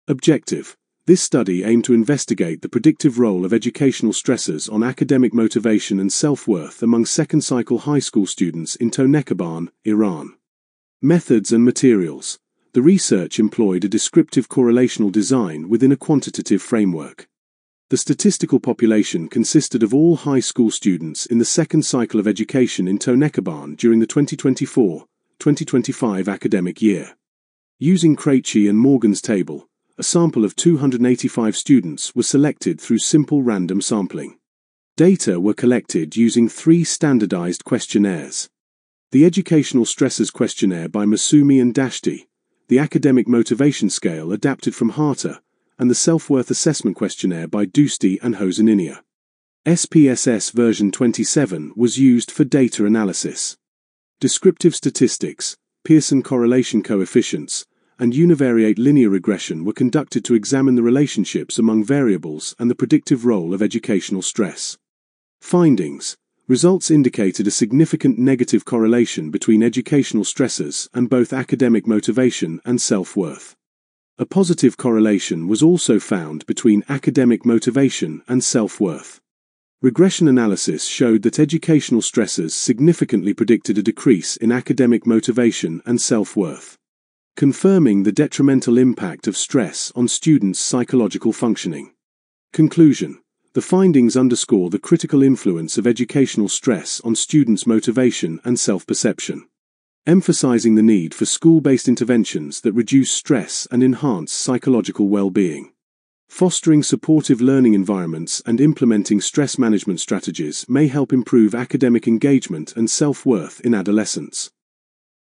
Objective. This study aimed to investigate the predictive role of educational stressors on academic motivation and self-worth among second-cycle high school students in Tonekaban, Iran. Methods and materials. The research employed a descriptive correlational design within a quantitative framework. The statistical population consisted of all high school students in the second cycle of education in Tonekaban during the 2024-2025 academic year. Using Krejci and Morgan's table, a sample of 285 students was selected through simple random sampling. Data were collected using 3 standardized questionnaires. The Educational Stressors Questionnaire by Masumi and Dashti, the Academic Motivation Scale adapted from Harter, and the Self-Worth Assessment Questionnaire by Dosti and Hosaninia. SPSS version 27 was used for data analysis. Descriptive statistics, Pearson correlation coefficients, and univariate linear regression were conducted to examine the relationships among variables and the predictive role of educational stress. Findings. Results indicated a significant negative correlation between educational stressors and both academic motivation and self-worth. A positive correlation was also found between academic motivation and self-worth. Regression analysis showed that educational stressors significantly predicted a decrease in academic motivation and self-worth, confirming the detrimental impact of stress on students' psychological functioning. Conclusion. The findings underscore the critical influence of educational stress on students' motivation and self-perception, emphasizing the need for school-based interventions that reduce stress and enhance psychological well-being. Fostering supportive learning environments and implementing stress management strategies may help improve academic engagement and self-worth in adolescents.